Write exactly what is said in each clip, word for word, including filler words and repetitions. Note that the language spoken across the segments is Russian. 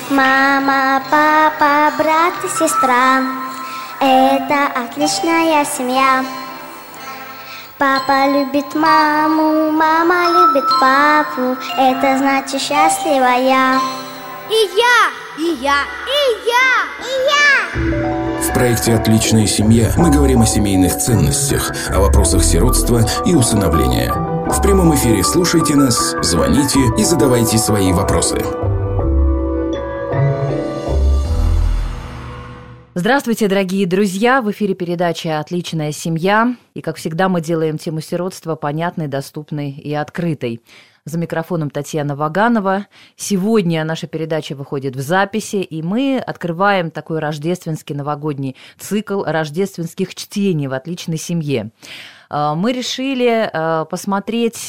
Мама, папа, брат и сестра — это отличная семья. Папа любит маму, мама любит папу, это значит счастливая. И я, и я, и я, и я. В проекте «Отличная семья» мы говорим о семейных ценностях, о вопросах сиротства и усыновления. В прямом эфире слушайте нас, звоните и задавайте свои вопросы. Здравствуйте, дорогие друзья! В эфире передача «Отличная семья». И, как всегда, мы делаем тему сиротства понятной, доступной и открытой. За микрофоном Татьяна Ваганова. Сегодня наша передача выходит в записи, и мы открываем такой рождественский новогодний цикл рождественских чтений в «Отличной семье». Мы решили посмотреть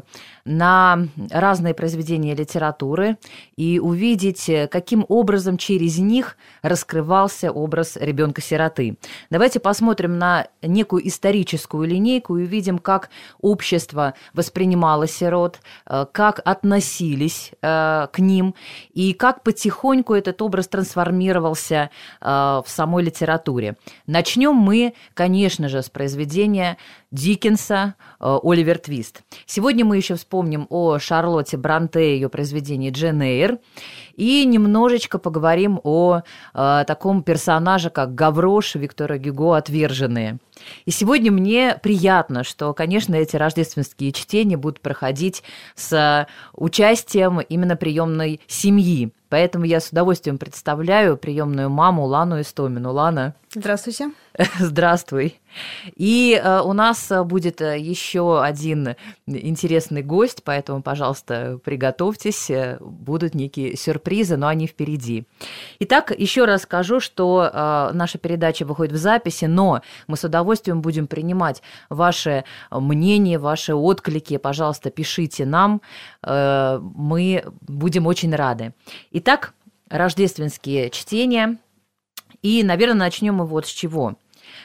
на разные произведения литературы и увидеть, каким образом через них раскрывался образ ребенка-сироты. Давайте посмотрим на некую историческую линейку и увидим, как общество воспринимало сирот, как относились к ним и как потихоньку этот образ трансформировался в самой литературе. Начнем мы, конечно же, с произведения Диккенса «Оливер Твист». Сегодня мы еще вспомним о Шарлотте Бронте и ее произведении «Джейн Эйр», и немножечко поговорим о э, таком персонаже, как Гаврош Виктора Гюго «Отверженные». И сегодня мне приятно, что, конечно, эти рождественские чтения будут проходить с участием именно приемной семьи. Поэтому я с удовольствием представляю приемную маму Лану Истомину. Лана. Здравствуйте. Здравствуй. И э, у нас будет еще один интересный гость, поэтому, пожалуйста, приготовьтесь. Будут некие сюрпризы, но они впереди. Итак, еще раз скажу, что э, наша передача выходит в записи, но мы с удовольствием будем принимать ваши мнения, ваши отклики. Пожалуйста, пишите нам. Э, мы будем очень рады. Итак, рождественские чтения. И, наверное, начнем мы вот с чего.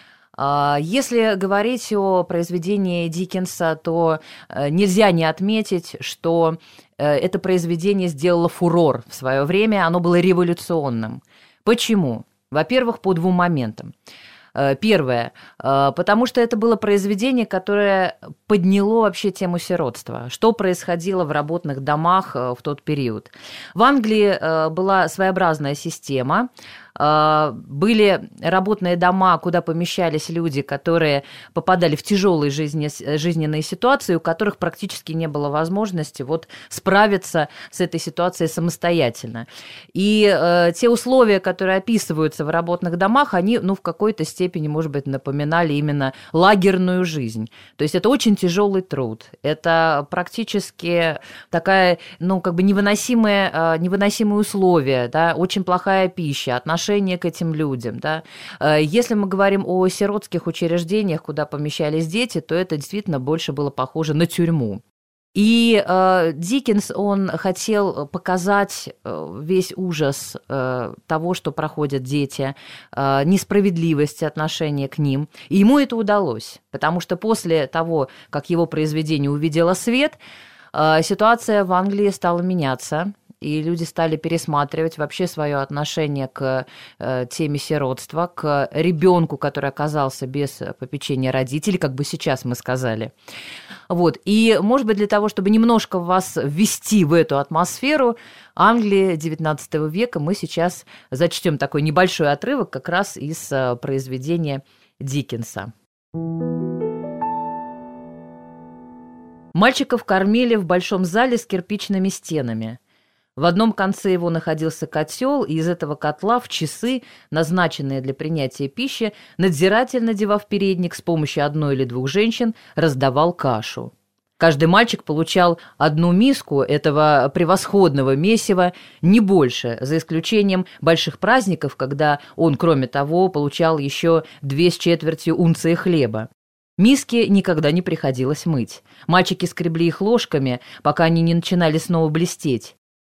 Если говорить о произведении Диккенса, то нельзя не отметить, что это произведение сделало фурор в свое время, оно было революционным. Почему? Во-первых, по двум моментам. Первое, потому что это было произведение, которое подняло вообще тему сиротства. Что происходило в работных домах в тот период? В Англии была своеобразная система. Были работные дома, куда помещались люди, которые попадали в тяжелые жизни, жизненные ситуации, у которых практически не было возможности вот справиться с этой ситуацией самостоятельно. И э, те условия, которые описываются в работных домах, они, ну, в какой-то степени, может быть, напоминали именно лагерную жизнь. То есть это очень тяжелый труд, это практически такая, ну, как бы невыносимые, э, невыносимые условия, да, очень плохая пища, отношения к этим людям. Да. Если мы говорим о сиротских учреждениях, куда помещались дети, то это действительно больше было похоже на тюрьму. И э, Диккенс, он хотел показать весь ужас э, того, что проходят дети, э, несправедливость отношения к ним. И ему это удалось, потому что после того, как его произведение увидело свет, э, ситуация в Англии стала меняться. И люди стали пересматривать вообще свое отношение к э, теме сиротства, к ребенку, который оказался без попечения родителей, как бы сейчас мы сказали. Вот. И, может быть, для того, чтобы немножко вас ввести в эту атмосферу Англии девятнадцатого века, мы сейчас зачтем такой небольшой отрывок как раз из произведения Диккенса. Мальчиков кормили в большом зале с кирпичными стенами. В одном конце его находился котел, и из этого котла в часы, назначенные для принятия пищи, надзиратель, надевав передник, с помощью одной или двух женщин раздавал кашу. Каждый мальчик получал одну миску этого превосходного месива, не больше, за исключением больших праздников, когда он, кроме того, получал еще две с четвертью унции хлеба. Миски никогда не приходилось мыть. Мальчики скребли их ложками, пока они не начинали снова блестеть.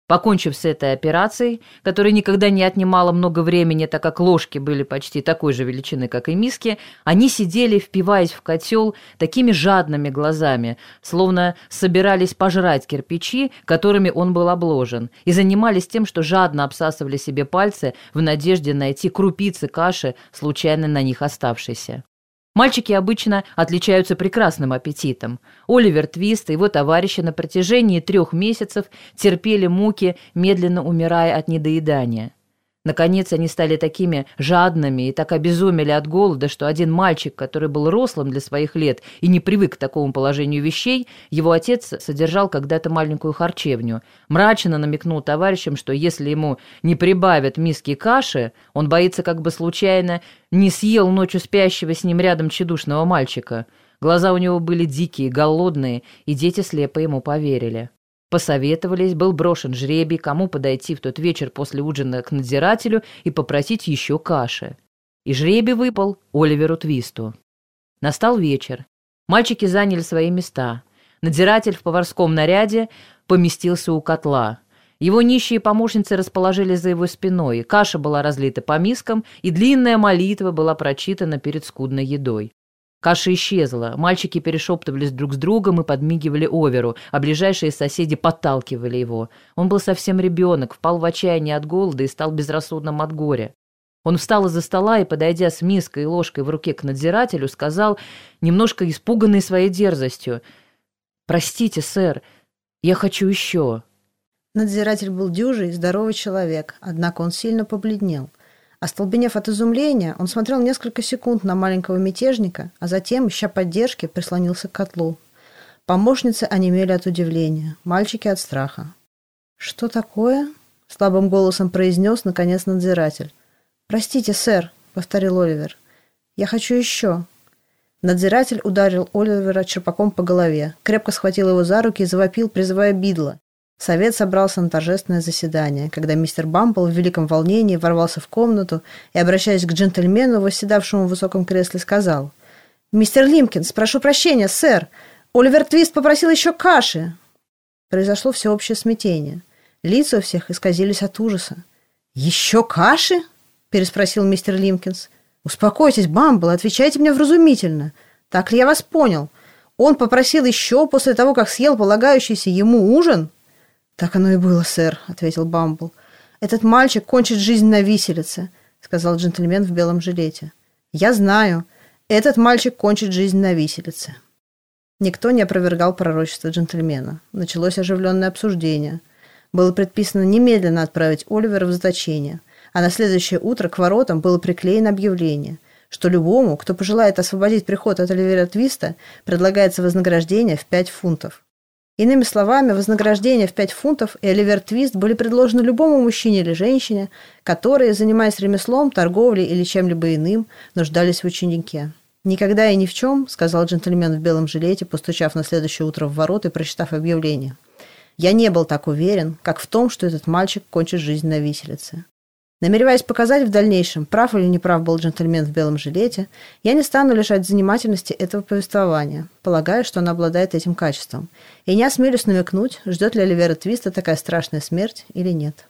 Покончив с этой операцией, которая никогда не отнимала много времени, так как ложки были почти такой же величины, как и миски, они сидели, впиваясь в котел такими жадными глазами, словно собирались пожрать кирпичи, которыми он был обложен, и занимались тем, что жадно обсасывали себе пальцы в надежде найти крупицы каши, случайно на них оставшейся. Мальчики обычно отличаются прекрасным аппетитом. Оливер Твист и его товарищи на протяжении трех месяцев терпели муки, медленно умирая от недоедания. Наконец, они стали такими жадными и так обезумели от голода, что один мальчик, который был рослым для своих лет и не привык к такому положению вещей, его отец содержал когда-то маленькую харчевню, мрачно намекнул товарищам, что если ему не прибавят миски каши, он боится, как бы случайно не съел ночью спящего с ним рядом тщедушного мальчика. Глаза у него были дикие, голодные, и дети слепо ему поверили. Посоветовались, был брошен жребий, кому подойти в тот вечер после ужина к надзирателю и попросить еще каши. И жребий выпал Оливеру Твисту. Настал вечер. Мальчики заняли свои места. Надзиратель в поварском наряде поместился у котла. Его нищие помощницы расположились за его спиной. Каша была разлита по мискам, и длинная молитва была прочитана перед скудной едой. Каша исчезла, мальчики перешептывались друг с другом и подмигивали Оверу, а ближайшие соседи подталкивали его. Он был совсем ребенок, впал в отчаяние от голода и стал безрассудным от горя. Он встал из-за стола и, подойдя с миской и ложкой в руке к надзирателю, сказал, немножко испуганный своей дерзостью: «Простите, сэр, я хочу еще». Надзиратель был дюжий, здоровый человек, однако он сильно побледнел. Остолбенев от изумления, он смотрел несколько секунд на маленького мятежника, а затем, ища поддержки, прислонился к котлу. Помощницы онемели от удивления, мальчики от страха. «Что такое?» — слабым голосом произнес, наконец, надзиратель. «Простите, сэр», — повторил Оливер. «Я хочу еще». Надзиратель ударил Оливера черпаком по голове, крепко схватил его за руки и завопил, призывая Бидла. Совет собрался на торжественное заседание, когда мистер Бамбл в великом волнении ворвался в комнату и, обращаясь к джентльмену, восседавшему в высоком кресле, сказал: «Мистер Лимкинс, прошу прощения, сэр, Оливер Твист попросил еще каши». Произошло всеобщее смятение. Лица у всех исказились от ужаса. «Еще каши?» – переспросил мистер Лимкинс. «Успокойтесь, Бамбл, отвечайте мне вразумительно. Так ли я вас понял? Он попросил еще после того, как съел полагающийся ему ужин?» «Так оно и было, сэр», — ответил Бамбл. «Этот мальчик кончит жизнь на виселице», — сказал джентльмен в белом жилете. «Я знаю, этот мальчик кончит жизнь на виселице». Никто не опровергал пророчество джентльмена. Началось оживленное обсуждение. Было предписано немедленно отправить Оливера в заточение, а на следующее утро к воротам было приклеено объявление, что любому, кто пожелает освободить приход от Оливера Твиста, предлагается вознаграждение в пять фунтов. Иными словами, вознаграждение в пять фунтов и Оливер Твист были предложены любому мужчине или женщине, которые, занимаясь ремеслом, торговлей или чем-либо иным, нуждались в ученике. «Никогда и ни в чем», — сказал джентльмен в белом жилете, постучав на следующее утро в ворота и прочитав объявление. «Я не был так уверен, как в том, что этот мальчик кончит жизнь на виселице». Намереваясь показать в дальнейшем, прав или неправ был джентльмен в белом жилете, я не стану лишать занимательности этого повествования, полагая, что он обладает этим качеством, и не осмелюсь намекнуть, ждет ли Оливера Твиста такая страшная смерть или нет.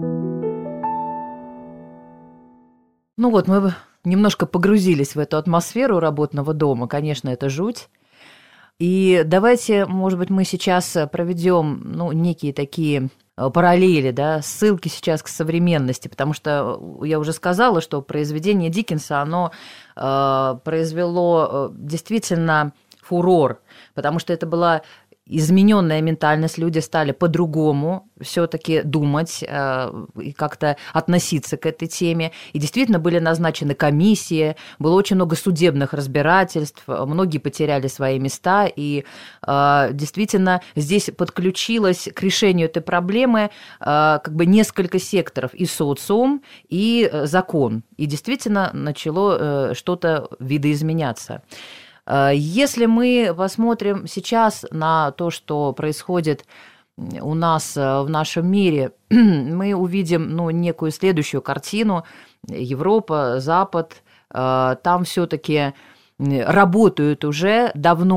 Ну вот, мы немножко погрузились в эту атмосферу работного дома, конечно, это жуть. И давайте, может быть, мы сейчас проведем, ну, некие такие параллели, да, ссылки сейчас к современности, потому что я уже сказала, что произведение Диккенса, оно э, произвело э, действительно фурор, потому что это была измененная ментальность, люди стали по-другому все-таки думать э, и как-то относиться к этой теме. И действительно были назначены комиссии, было очень много судебных разбирательств, многие потеряли свои места. И э, действительно здесь подключилось к решению этой проблемы э, как бы несколько секторов: и социум, и закон. И действительно начало э, что-то видоизменяться. Если мы посмотрим сейчас на то, что происходит у нас в нашем мире, мы увидим, ну, некую следующую картину. Европа, Запад, там все-таки работают уже давно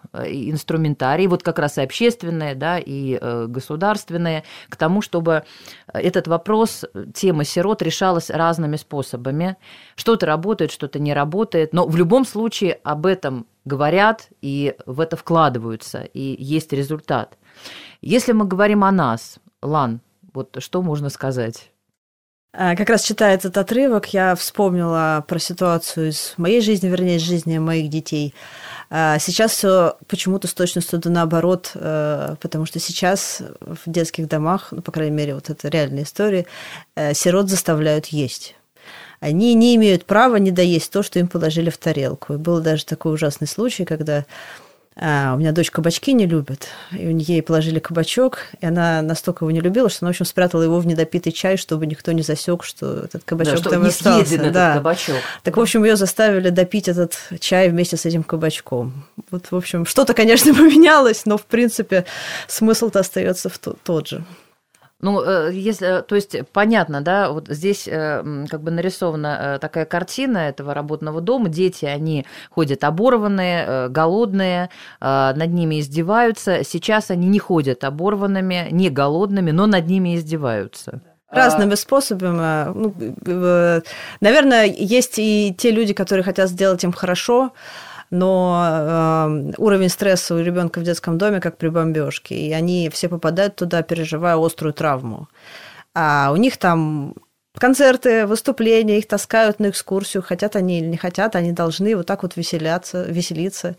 инструментарий, вот как раз и общественные, да, и государственные, к тому, чтобы этот вопрос, тема сирот решалась разными способами. Что-то работает, что-то не работает, но в любом случае об этом говорят и в это вкладываются, и есть результат. Если мы говорим о нас, Лан, вот что можно сказать? Как раз читая этот отрывок, я вспомнила про ситуацию из моей жизни, вернее, из жизни моих детей. Сейчас все почему-то с точностью да наоборот, потому что сейчас в детских домах, ну, по крайней мере, вот это реальная история, сирот заставляют есть. Они не имеют права не доесть то, что им положили в тарелку. И был даже такой ужасный случай, когда а, у меня дочь кабачки не любит, и ей положили кабачок, и она настолько его не любила, что она, в общем, спрятала его в недопитый чай, чтобы никто не засек, что этот кабачок да, там не остался. Этот да. кабачок. Так, в общем, ее заставили допить этот чай вместе с этим кабачком. Вот, в общем, что-то, конечно, поменялось, но, в принципе, смысл-то остается тот же. Ну, если, то есть, понятно, да, вот здесь как бы нарисована такая картина этого работного дома. Дети, они ходят оборванные, голодные, над ними издеваются. Сейчас они не ходят оборванными, не голодными, но над ними издеваются. Разными способами. Ну, наверное, есть и те люди, которые хотят сделать им хорошо, но э, уровень стресса у ребенка в детском доме как при бомбежке, и они все попадают туда, переживая острую травму. А у них там концерты, выступления, их таскают на экскурсию, хотят они или не хотят, они должны вот так вот веселяться, веселиться.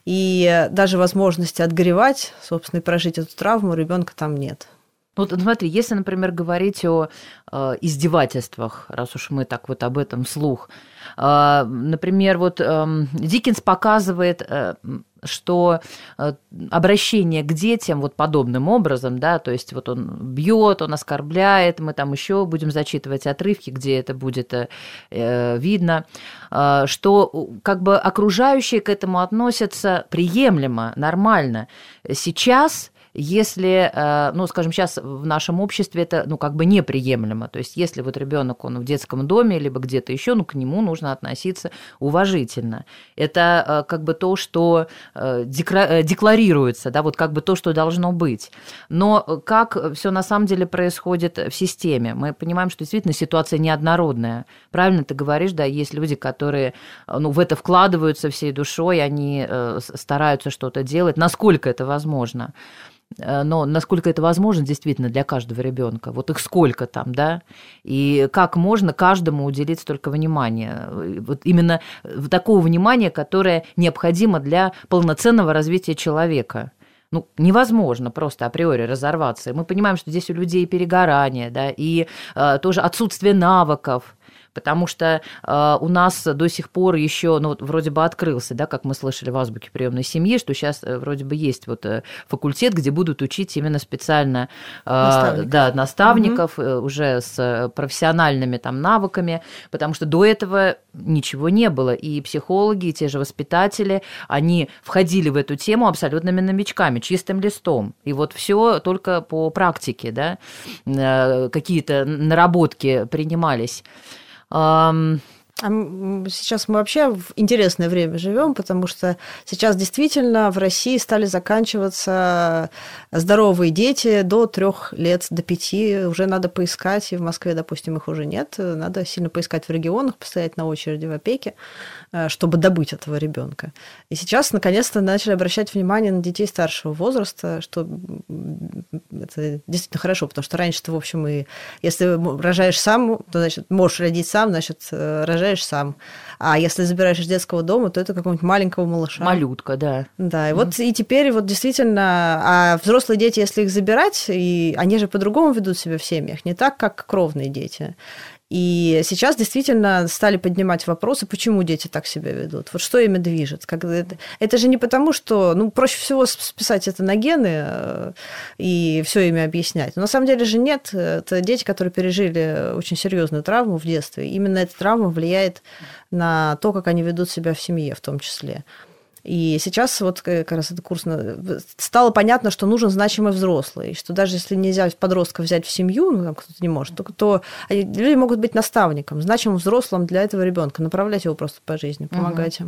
И даже возможности отгоревать, собственно, и прожить эту травму у ребенка там нет. Ну, вот смотри, если, например, говорить о э, издевательствах, раз уж мы так вот об этом вслух, э, например, вот э, Диккенс показывает, э, что э, обращение к детям вот подобным образом, да, то есть вот он бьет, он оскорбляет, мы там еще будем зачитывать отрывки, где это будет э, видно, э, что как бы окружающие к этому относятся приемлемо, нормально. Сейчас если, ну, скажем, сейчас в нашем обществе это, ну, как бы неприемлемо. То есть, если вот ребенок, он в детском доме, либо где-то еще, ну, к нему нужно относиться уважительно. Это как бы то, что декларируется, да, вот как бы то, что должно быть. Но как все на самом деле происходит в системе? Мы понимаем, что действительно ситуация неоднородная. Правильно ты говоришь, да, есть люди, которые, ну, в это вкладываются всей душой, они стараются что-то делать, насколько это возможно. Но насколько это возможно действительно для каждого ребенка, вот их сколько там, да, и как можно каждому уделить столько внимания, вот именно такого внимания, которое необходимо для полноценного развития человека. Ну, невозможно просто априори разорваться. И мы понимаем, что здесь у людей перегорание, да, и э, тоже отсутствие навыков. Потому что э, у нас до сих пор еще, ну, вроде бы открылся, да, как мы слышали в азбуке приемной семьи, что сейчас э, вроде бы есть вот э, факультет, где будут учить именно специально э, наставников, да, наставников угу. э, уже с профессиональными там навыками, потому что до этого ничего не было. И психологи, и те же воспитатели, они входили в эту тему абсолютными новичками, чистым листом. И вот все только по практике, да, э, какие-то наработки принимались. Сейчас мы вообще в интересное время живем, потому что сейчас действительно в России стали заканчиваться здоровые дети до трех лет, до пяти. Уже надо поискать, и в Москве, допустим, их уже нет. Надо сильно поискать в регионах, постоять на очереди в опеке, чтобы добыть этого ребенка. И сейчас, наконец-то, начали обращать внимание на детей старшего возраста, что это действительно хорошо, потому что раньше-то, в общем, и если рожаешь сам, то, значит, можешь родить сам, значит, рожаешь сам. А если забираешь из детского дома, то это какого-нибудь маленького малыша. Малютка, да. Да, и mm-hmm. вот и теперь вот действительно, а взрослые дети, если их забирать, и они же по-другому ведут себя в семьях, не так, как кровные дети. И сейчас действительно стали поднимать вопросы, почему дети так себя ведут, вот что ими движет. Как это, это же не потому, что, ну, проще всего списать это на гены и все ими объяснять. Но на самом деле же нет. Это дети, которые пережили очень серьезную травму в детстве. Именно эта травма влияет на то, как они ведут себя в семье в том числе. И сейчас вот как раз этот курс стало понятно, что нужен значимый взрослый, и что даже если нельзя подростка взять в семью, ну, там кто-то не может, то, то люди могут быть наставником, значимым взрослым для этого ребенка, направлять его просто по жизни, помогать им.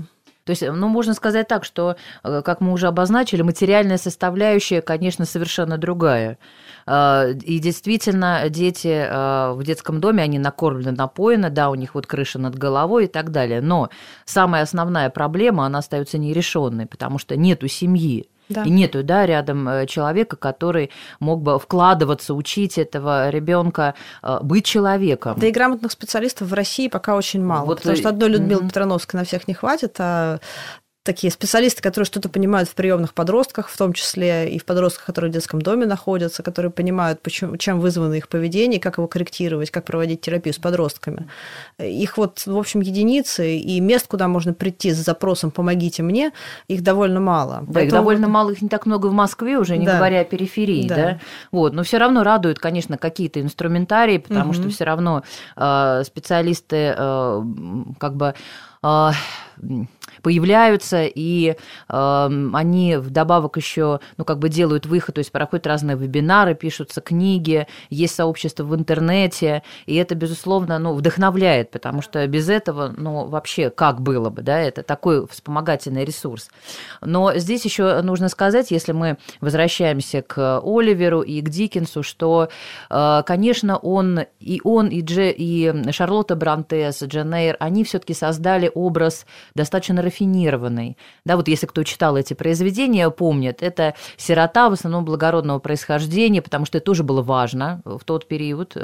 То есть, ну, можно сказать так, что, как мы уже обозначили, материальная составляющая, конечно, совершенно другая. И действительно, дети в детском доме, они накормлены, напоены, да, у них вот крыша над головой и так далее. Но самая основная проблема, она остается нерешенной, потому что нету семьи. Да. И нету, да, рядом человека, который мог бы вкладываться, учить этого ребенка быть человеком. Да и грамотных специалистов в России пока очень мало, вот потому и... что одной Людмилы mm-hmm. Петрановской на всех не хватит, а такие специалисты, которые что-то понимают в приемных подростках, в том числе и в подростках, которые в детском доме находятся, которые понимают, почему, чем вызвано их поведение, как его корректировать, как проводить терапию с подростками. Их вот, в общем, единицы, и мест, куда можно прийти с запросом «помогите мне», их довольно мало. Да, Поэтому... их довольно мало, их не так много в Москве уже, не да. говоря о периферии. Да. Да? Вот. Но все равно радуют, конечно, какие-то инструментарии, потому угу. что все равно э, специалисты э, как бы... Э, появляются, и э, они вдобавок еще, ну, как бы делают выход, то есть проходят разные вебинары, пишутся книги, есть сообщество в интернете, и это, безусловно, ну, вдохновляет, потому что без этого, ну, вообще, как было бы, да, это такой вспомогательный ресурс. Но здесь еще нужно сказать, если мы возвращаемся к Оливеру и к Диккенсу, что, э, конечно, он, и он, и, Дже, и Шарлотта Бронте, Джейн Эйр, они все-таки создали образ достаточно рафинированный. Да, вот если кто читал эти произведения, помнит, это сирота в основном благородного происхождения, потому что это тоже было важно в тот период.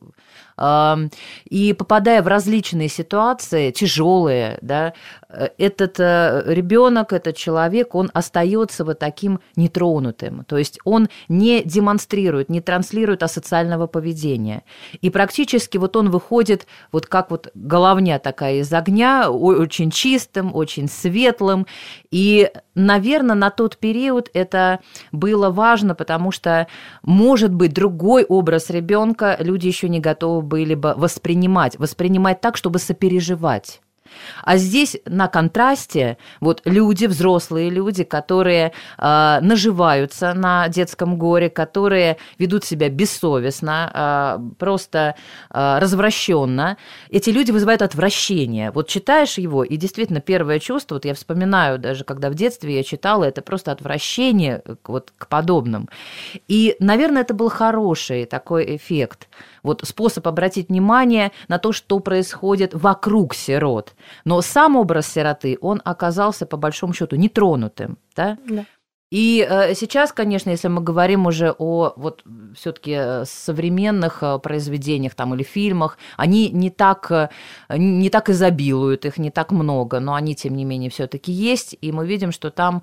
И попадая в различные ситуации, тяжелые, да, этот ребенок, этот человек, он остается вот таким нетронутым. То есть он не демонстрирует, не транслирует асоциального поведения. И практически вот он выходит вот как вот головня такая из огня, очень чистым, очень светлым. И, наверное, на тот период это было важно, потому что, может быть, другой образ ребенка люди еще не готовы были бы воспринимать, воспринимать так, чтобы сопереживать. А здесь на контрасте вот люди, взрослые люди, которые э, наживаются на детском горе, которые ведут себя бессовестно, э, просто э, развращенно, эти люди вызывают отвращение. Вот читаешь его, и действительно первое чувство, вот я вспоминаю даже, когда в детстве я читала, это просто отвращение вот к подобным. И, наверное, это был хороший такой эффект. Вот способ обратить внимание на то, что происходит вокруг сирот. Но сам образ сироты, он оказался, по большому счету, нетронутым. Да? Да. И сейчас, конечно, если мы говорим уже о вот все-таки современных произведениях там, или фильмах, они не так, не так изобилуют, их не так много, но они, тем не менее, все-таки есть. И мы видим, что там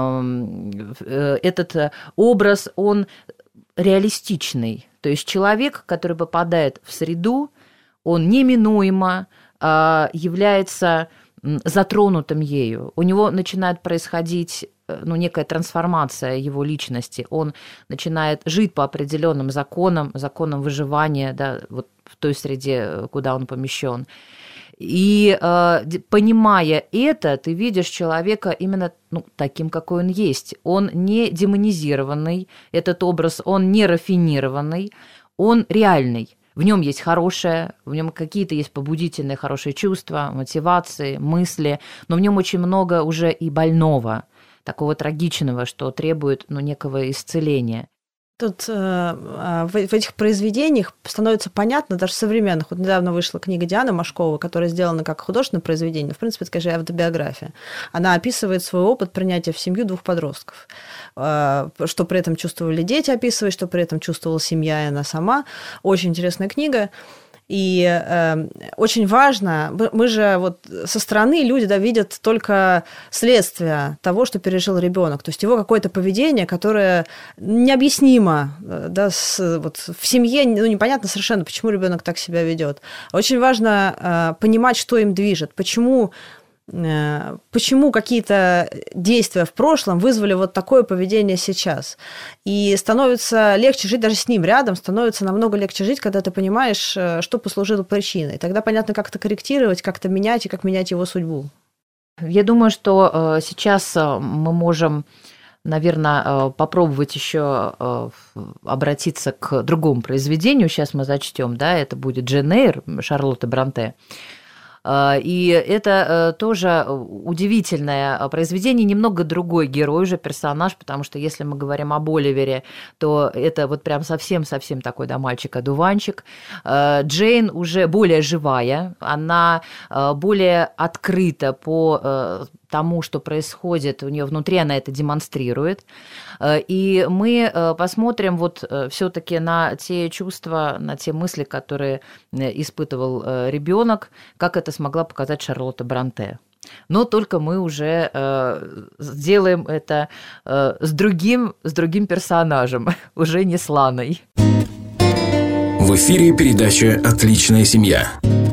э, этот образ, он реалистичный. То есть человек, который попадает в среду, он неминуемо э, является затронутым ею. У него начинает происходить ну, некая трансформация его личности. Он начинает жить по определенным законам, законам выживания, да, вот в той среде, куда он помещен. И э, понимая это, ты видишь человека именно ну, таким, какой он есть. Он не демонизированный, этот образ, он не рафинированный, он реальный. В нем есть хорошее, в нем какие-то есть побудительные хорошие чувства, мотивации, мысли, но в нем очень много уже и больного, такого трагичного, что требует ну, некого исцеления. Тут э, в, в этих произведениях становится понятно, даже современных. Вот недавно вышла книга Дианы Машковой, которая сделана как художественное произведение, но, в принципе, это, конечно, автобиография. Она описывает свой опыт принятия в семью двух подростков. Э, что при этом чувствовали дети, описывает, что при этом чувствовала семья и она сама. Очень интересная книга. И э, очень важно, мы же вот со стороны люди да, видят только следствие того, что пережил ребенок, то есть его какое-то поведение, которое необъяснимо да, с, вот, в семье, ну, непонятно совершенно, почему ребенок так себя ведет. Очень важно э, понимать, что им движет, почему почему какие-то действия в прошлом вызвали вот такое поведение сейчас. И становится легче жить даже с ним рядом, становится намного легче жить, когда ты понимаешь, что послужило причиной. Тогда понятно, как это корректировать, как это менять и как менять его судьбу. Я думаю, что сейчас мы можем, наверное, попробовать еще обратиться к другому произведению. Сейчас мы зачтем, да, это будет Джейн Эйр, Шарлотты Бронте. И это тоже удивительное произведение, немного другой герой уже, персонаж, потому что если мы говорим об Оливере, то это вот прям совсем-совсем такой, да, мальчик-одуванчик. Джейн уже более живая, она более открыта по тому, что происходит у нее внутри, она это демонстрирует. И мы посмотрим вот все-таки на те чувства, на те мысли, которые испытывал ребенок, как это смогла показать Шарлотта Бронте. Но только мы уже сделаем это с другим, с другим персонажем, уже не с Ланой. В эфире передача «Отличная семья».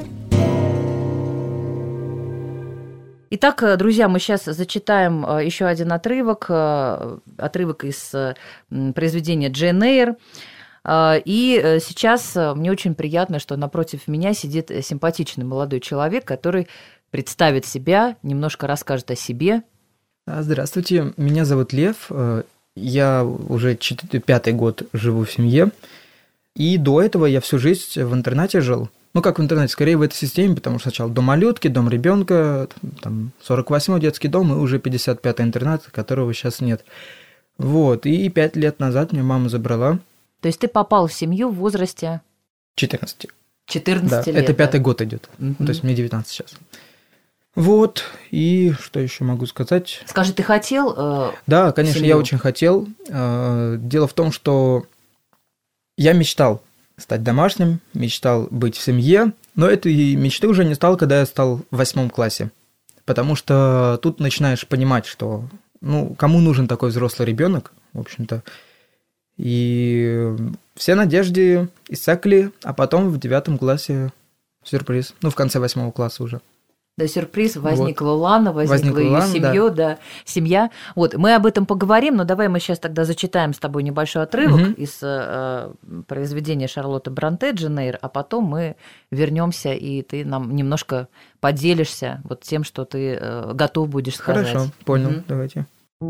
Итак, друзья, мы сейчас зачитаем еще один отрывок, отрывок из произведения Джейн Эйр. И сейчас мне очень приятно, что напротив меня сидит симпатичный молодой человек, который представит себя, немножко расскажет о себе. Здравствуйте, меня зовут Лев. Я уже четвертый, пятый год живу в семье. И до этого я всю жизнь в интернате жил. Ну, как в интернете, скорее в этой системе, потому что сначала дом малютки, дом ребенка, там сорок восьмой детский дом и уже пятьдесят пятый интернат, которого сейчас нет. Вот, и пять лет назад меня мама забрала. То есть ты попал в семью в возрасте? четырнадцать. четырнадцать да, лет. Это пятый да? год идет. Угу. То есть мне девятнадцать сейчас. Вот, и что еще могу сказать? Скажи, ты хотел? Э, да, конечно, семью? я очень хотел. Дело в том, что я мечтал стать домашним, мечтал быть в семье, но этой мечты уже не стало, когда я стал в восьмом классе. Потому что тут начинаешь понимать, что ну, кому нужен такой взрослый ребенок, в общем-то. И все надежды иссякли, а потом в девятом классе сюрприз. Ну, в конце восьмого класса уже. Да, сюрприз, возникла вот. Лана, возникла, возникла ее Лана, семья, да. да, семья. Вот, мы об этом поговорим, но давай мы сейчас тогда зачитаем с тобой небольшой отрывок угу. из э, произведения Шарлотты Бронте «Джейн Эйр», а потом мы вернемся, и ты нам немножко поделишься вот тем, что ты э, готов будешь сказать. Хорошо, понял, угу. давайте.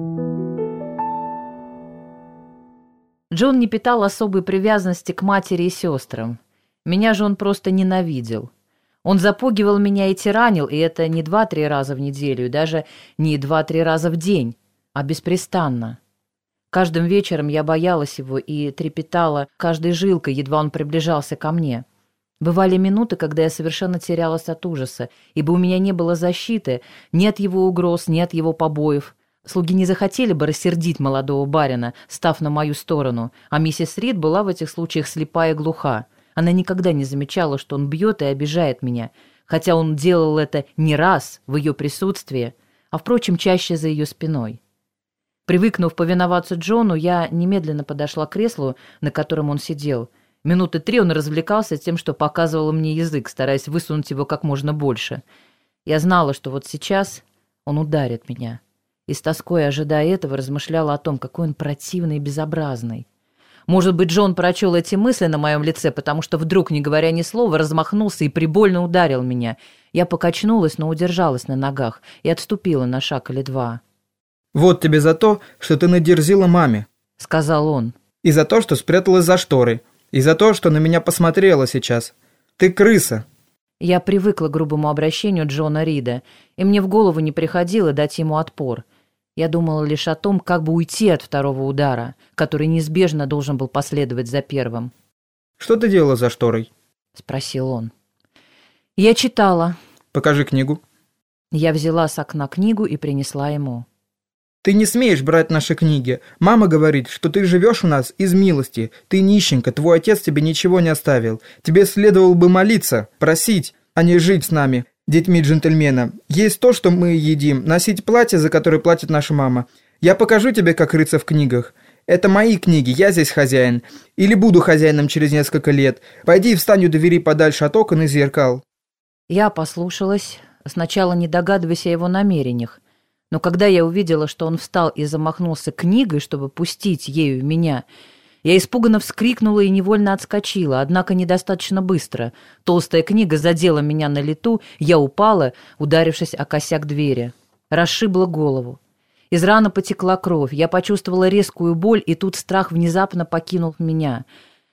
Джон не питал особой привязанности к матери и сестрам. Меня же он просто ненавидел. Он запугивал меня и тиранил, и это не два-три раза в неделю, и даже не два-три раза в день, а беспрестанно. Каждым вечером я боялась его и трепетала каждой жилкой, едва он приближался ко мне. Бывали минуты, когда я совершенно терялась от ужаса, ибо у меня не было защиты, ни от его угроз, ни от его побоев. Слуги не захотели бы рассердить молодого барина, став на мою сторону, а миссис Рид была в этих случаях слепа и глуха. Она никогда не замечала, что он бьет и обижает меня, хотя он делал это не раз в ее присутствии, а, впрочем, чаще за ее спиной. Привыкнув повиноваться Джону, я немедленно подошла к креслу, на котором он сидел. Минуты три он развлекался тем, что показывал мне язык, стараясь высунуть его как можно больше. Я знала, что вот сейчас он ударит меня, и с тоской, ожидая этого, размышляла о том, какой он противный и безобразный. Может быть, Джон прочел эти мысли на моем лице, потому что вдруг, не говоря ни слова, размахнулся и прибольно ударил меня. Я покачнулась, но удержалась на ногах и отступила на шаг или два. «Вот тебе за то, что ты надерзила маме», — сказал он. «И за то, что спряталась за шторой, и за то, что на меня посмотрела сейчас. Ты крыса». Я привыкла к грубому обращению Джона Рида, и мне в голову не приходило дать ему отпор. Я думала лишь о том, как бы уйти от второго удара, который неизбежно должен был последовать за первым. «Что ты делала за шторой?» — спросил он. «Я читала». «Покажи книгу». Я взяла с окна книгу и принесла ему. «Ты не смеешь брать наши книги. Мама говорит, что ты живешь у нас из милости. Ты нищенка, твой отец тебе ничего не оставил. Тебе следовало бы молиться, просить, а не жить с нами, детьми джентльмена. Есть то, что мы едим, носить платье, за которое платит наша мама. Я покажу тебе, как рыться в книгах. Это мои книги, я здесь хозяин. Или буду хозяином через несколько лет. Пойди и встань у двери подальше от окон и зеркал». Я послушалась, сначала не догадываясь о его намерениях. Но когда я увидела, что он встал и замахнулся книгой, чтобы пустить ею меня, я испуганно вскрикнула и невольно отскочила, однако недостаточно быстро. Толстая книга задела меня на лету, я упала, ударившись о косяк двери. Расшибла голову. Из раны потекла кровь, я почувствовала резкую боль, и тут страх внезапно покинул меня.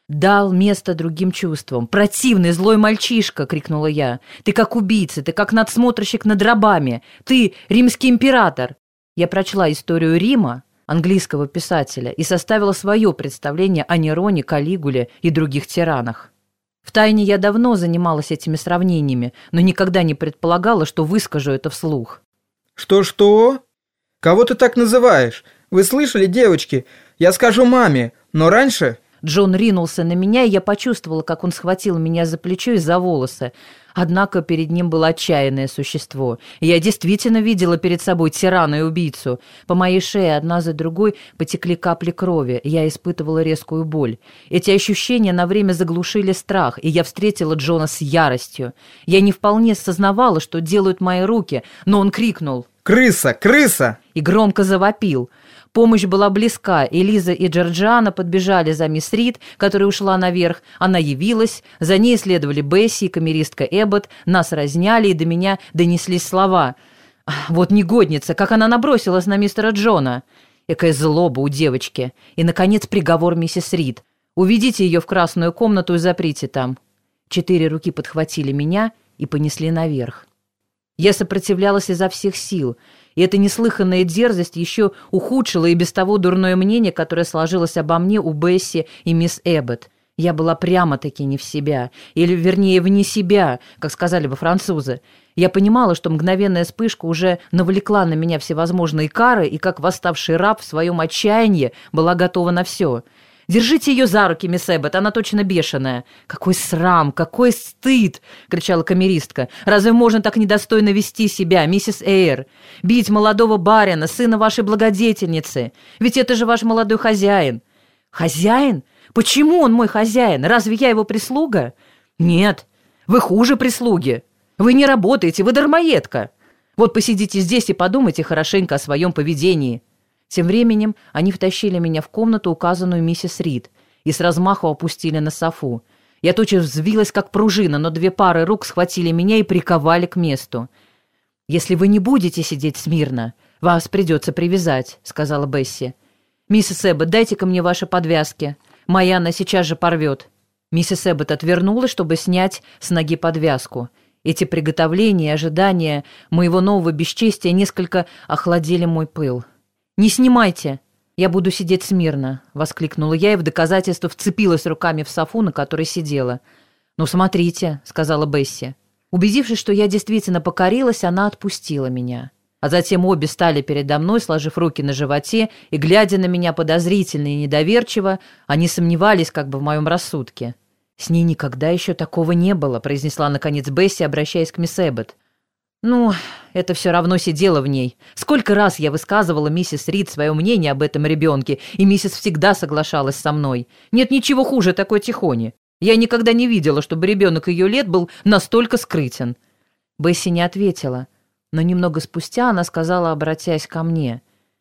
дал место другим чувствам. «Противный, злой мальчишка!» — крикнула я. «Ты как убийца, ты как надсмотрщик над рабами, ты римский император!» Я прочла историю Рима, английского писателя, и составила свое представление о Нероне, Калигуле и других тиранах. Втайне я давно занималась этими сравнениями, но никогда не предполагала, что выскажу это вслух. «Что-что? Кого ты так называешь? Вы слышали, девочки? Я скажу маме, но раньше...» Джон ринулся на меня, и я почувствовала, как он схватил меня за плечо и за волосы. Однако перед ним было отчаянное существо. И я действительно видела перед собой тирана и убийцу. По моей шее одна за другой потекли капли крови, и я испытывала резкую боль. Эти ощущения на время заглушили страх, и я встретила Джона с яростью. Я не вполне сознавала, что делают мои руки, но он крикнул: «Крыса! Крыса!» и громко завопил. Помощь была близка, и Лиза и Джорджиана подбежали за мисс Рид, которая ушла наверх. Она явилась, за ней следовали Бесси и камеристка Эббот, нас разняли, и до меня донеслись слова. «Вот негодница, как она набросилась на мистера Джона!» Экая злоба у девочки. И, наконец, приговор миссис Рид. «Уведите ее в красную комнату и заприте там». Четыре руки подхватили меня и понесли наверх. Я сопротивлялась изо всех сил, и эта неслыханная дерзость еще ухудшила и без того дурное мнение, которое сложилось обо мне у Бесси и мисс Эббот. Я была прямо-таки не в себя, или, вернее, вне себя, как сказали бы французы. Я понимала, что мгновенная вспышка уже навлекла на меня всевозможные кары, и как восставший раб в своем отчаянии была готова на все. «Держите ее за руки, мисс Эббот, она точно бешеная». «Какой срам, какой стыд!» — кричала камеристка. «Разве можно так недостойно вести себя, миссис Эйр? Бить молодого барина, сына вашей благодетельницы? Ведь это же ваш молодой хозяин». «Хозяин? Почему он мой хозяин? Разве я его прислуга?» «Нет, вы хуже прислуги. Вы не работаете, вы дармоедка. Вот посидите здесь и подумайте хорошенько о своем поведении». Тем временем они втащили меня в комнату, указанную миссис Рид, и с размаху опустили на софу. Я тотчас взвилась, как пружина, но две пары рук схватили меня и приковали к месту. «Если вы не будете сидеть смирно, вас придется привязать», — сказала Бесси. «Миссис Эббот, дайте-ка мне ваши подвязки. Моя она сейчас же порвет». Миссис Эббот отвернулась, чтобы снять с ноги подвязку. Эти приготовления и ожидания моего нового бесчестия несколько охладили мой пыл. «Не снимайте! Я буду сидеть смирно!» — воскликнула я и в доказательство вцепилась руками в софу, на которой сидела. «Ну, смотрите!» — сказала Бесси. Убедившись, что я действительно покорилась, она отпустила меня. А затем обе стали передо мной, сложив руки на животе, и, глядя на меня подозрительно и недоверчиво, они сомневались как бы в моем рассудке. «С ней никогда еще такого не было», — произнесла наконец Бесси, обращаясь к мисс Эббот. «Ну, это все равно сидело в ней. Сколько раз я высказывала миссис Рид свое мнение об этом ребенке, и миссис всегда соглашалась со мной. Нет ничего хуже такой тихони. Я никогда не видела, чтобы ребенок ее лет был настолько скрытен». Бесси не ответила, но немного спустя она сказала, обратясь ко мне: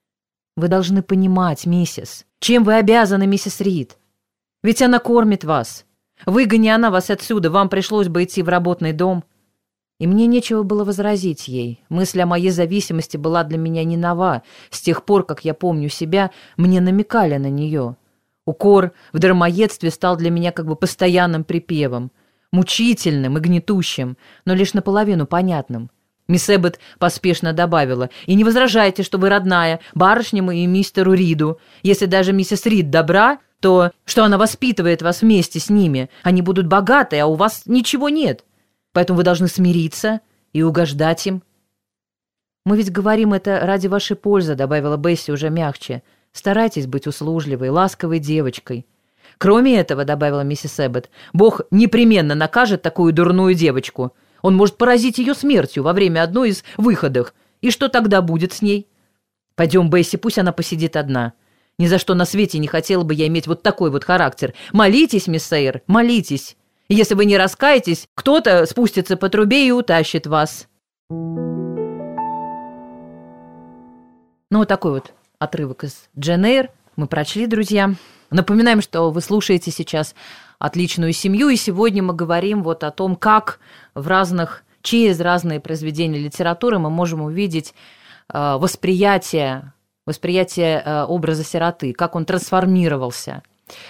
«Вы должны понимать, миссис, чем вы обязаны миссис Рид? Ведь она кормит вас. Выгони она вас отсюда, вам пришлось бы идти в работный дом». И мне нечего было возразить ей. Мысль о моей зависимости была для меня не нова. С тех пор, как я помню себя, мне намекали на нее. Укор в дармоедстве стал для меня как бы постоянным припевом, мучительным и гнетущим, но лишь наполовину понятным. Мисс Эббот поспешно добавила: «И не возражайте, что вы родная барышням и мистеру Риду. Если даже миссис Рид добра, то что она воспитывает вас вместе с ними. Они будут богаты, а у вас ничего нет. Поэтому вы должны смириться и угождать им». «Мы ведь говорим это ради вашей пользы», — добавила Бесси уже мягче. «Старайтесь быть услужливой, ласковой девочкой». «Кроме этого», — добавила миссис Эббот, «Бог непременно накажет такую дурную девочку. Он может поразить ее смертью во время одной из выходов. И что тогда будет с ней? Пойдем, Бесси, пусть она посидит одна. Ни за что на свете не хотела бы я иметь вот такой вот характер. Молитесь, мисс Эйр, молитесь. Если вы не раскаетесь, кто-то спустится по трубе и утащит вас». Ну, вот такой вот отрывок из Джейн Эйр мы прочли, друзья. Напоминаем, что вы слушаете сейчас «Отличную семью», и сегодня мы говорим вот о том, как в разных, через разные произведения литературы мы можем увидеть э, восприятие, восприятие э, образа сироты, как он трансформировался.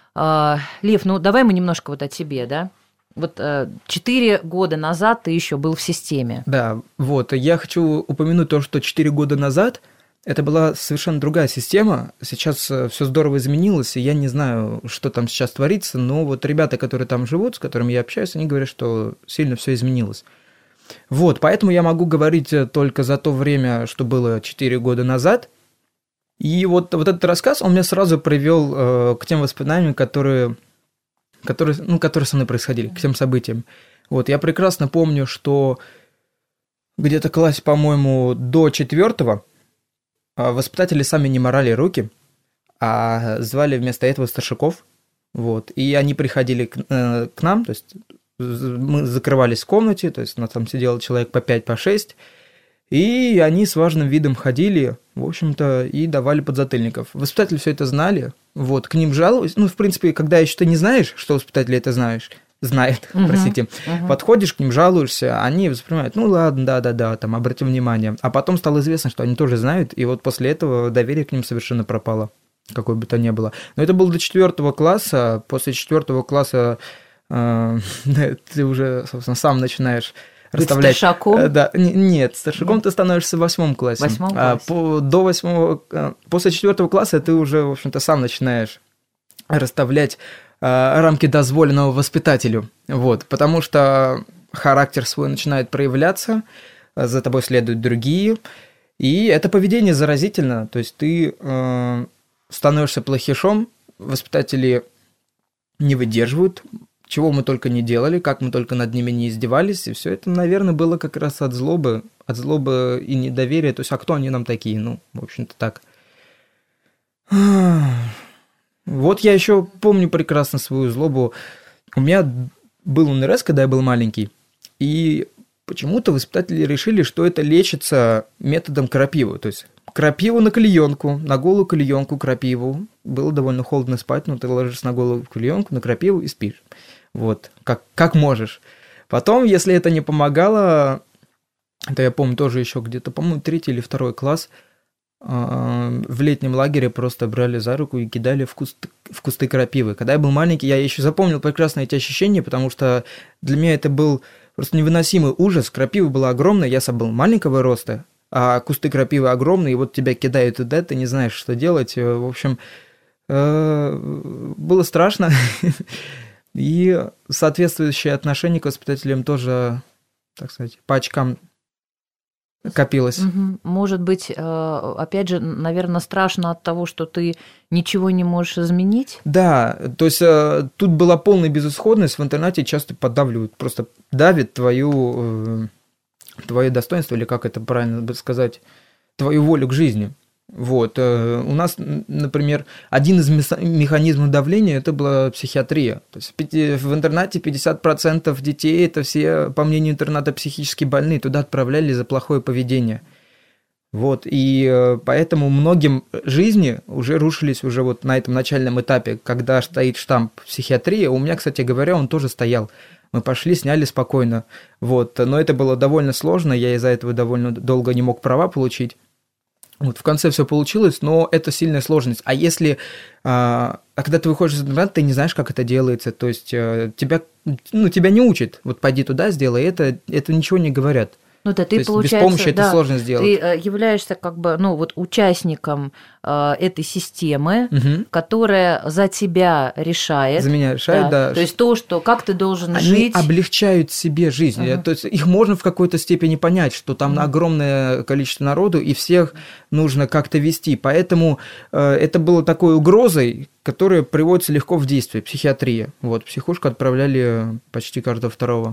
Лев, ну давай мы немножко вот о тебе, да? Вот четыре года назад ты еще был в системе. Да, вот. Я хочу упомянуть то, что четыре года назад это была совершенно другая система. Сейчас все здорово изменилось, и я не знаю, что там сейчас творится, но вот ребята, которые там живут, с которыми я общаюсь, они говорят, что сильно все изменилось. Вот, поэтому я могу говорить только за то время, что было четыре года назад. И вот, вот этот рассказ, он меня сразу привел э, к тем воспоминаниям, которые, которые, ну, которые со мной происходили, к тем событиям. Вот, я прекрасно помню, что где-то в классе, по-моему, до четвертого воспитатели сами не морали руки, а звали вместо этого старшаков. Вот, и они приходили к, э, к нам, то есть мы закрывались в комнате, то есть у нас там сидело человек по пять, по шесть, и они с важным видом ходили, в общем-то, и давали подзатыльников. Воспитатели все это знали, вот, к ним жаловались. Ну, в принципе, когда еще ты не знаешь, что воспитатели это знаешь, знает, uh-huh, простите, uh-huh. подходишь к ним, жалуешься, они воспринимают, ну ладно, да-да-да, там, обратим внимание. А потом стало известно, что они тоже знают, и вот после этого доверие к ним совершенно пропало, какой бы то ни было. Но это было до четвертого класса, после четвертого класса э, ты уже, собственно, сам начинаешь расставлять. Старшаком? Да, нет, старшаком нет. Ты становишься в восьмом классе. Восьмом классе. А по, до восьмого, после четвертого класса ты уже, в общем-то, сам начинаешь расставлять а, рамки дозволенного воспитателю, вот, потому что характер свой начинает проявляться, за тобой следуют другие, и это поведение заразительно, то есть ты э, становишься плохишом, воспитатели не выдерживают, чего мы только не делали, как мы только над ними не издевались, и все это, наверное, было как раз от злобы, от злобы и недоверия, то есть, а кто они нам такие, ну, в общем-то, так. Вот я еще помню прекрасно свою злобу. У меня был эн эр эс, когда я был маленький, и почему-то воспитатели решили, что это лечится методом крапивы, то есть крапиву на клеенку, на голую клеенку крапиву. Было довольно холодно спать, но ты ложишься на голую клеенку, на крапиву и спишь. Вот, как, как можешь. Потом, если это не помогало, это я помню тоже еще где-то, по-моему, третий или второй класс, в летнем лагере просто брали за руку и кидали в, куст, в кусты крапивы. Когда я был маленький, я еще запомнил прекрасно эти ощущения, потому что для меня это был просто невыносимый ужас. Крапива была огромная, я сам был маленького роста, а кусты крапивы огромные, и вот тебя кидают туда, ты не знаешь, что делать. В общем, было страшно. И соответствующее отношение к воспитателям тоже, так сказать, по очкам копилось. Угу. Может быть, опять же, наверное, страшно от того, что ты ничего не можешь изменить? Да, то есть тут была полная безысходность, в интернате часто поддавливают, просто давит твою, твое достоинство, или как это правильно сказать, твою волю к жизни. Вот. У нас, например, один из механизмов давления – это была психиатрия. То есть в интернате пятьдесят процентов детей – это все, по мнению интерната, психически больные, туда отправляли за плохое поведение. Вот. И поэтому многим жизни уже рушились уже вот на этом начальном этапе, когда стоит штамп психиатрия. У меня, кстати говоря, он тоже стоял. Мы пошли, сняли спокойно. Вот. Но это было довольно сложно, я из-за этого довольно долго не мог права получить. Вот, в конце все получилось, но это сильная сложность. А если, а, когда ты выходишь из интерната, ты не знаешь, как это делается, то есть тебя, ну, тебя не учат, вот пойди туда, сделай это, это ничего не говорят. Ну да, ты, то есть получается, без помощи да, это сложно сделать. Ты являешься как бы, ну, вот участником э, этой системы, угу. которая за тебя решает. За меня решает, да. да. То есть то, что как ты должен Они жить. Они облегчают себе жизнь. Угу. То есть их можно в какой-то степени понять, что там угу. огромное количество народу, и всех нужно как-то вести. Поэтому э, это было такой угрозой, которая приводится легко в действие. Психиатрия. Вот, психушку отправляли почти каждого второго.